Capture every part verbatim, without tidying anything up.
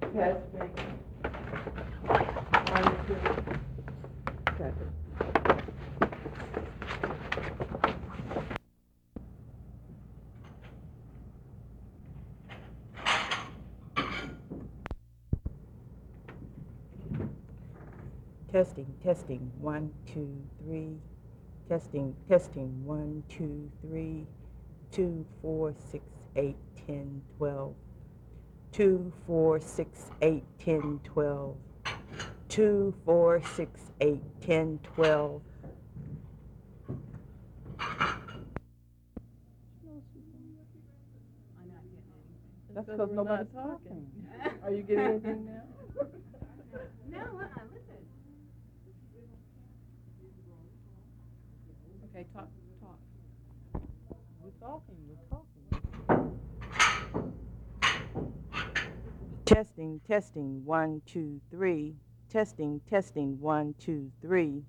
Testing. One, two. Okay. Testing, testing, one, two, three. Testing, testing, one, two, three. Two, four, six, eight, ten, twelve. Two, four, six, eight, ten, twelve. Two, four, six, eight, ten, twelve. That's because nobody's talking. Are you getting anything now? No, uh-uh, listen. Okay, talk, talk. We're talking, we're talking. Testing, testing, one, two, three. Testing, testing, one, two, three.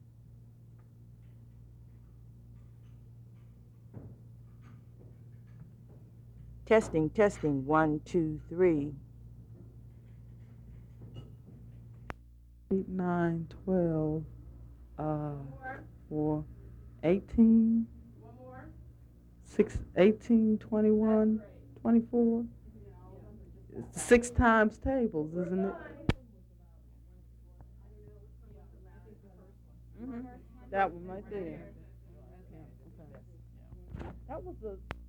Testing, testing, one, two, three. Eight, nine, twelve, uh, four, eighteen, One more. six, eighteen, twenty-one, twenty-four. It's six times tables, isn't it? Mm-hmm. That one right there. Yeah, okay. That was the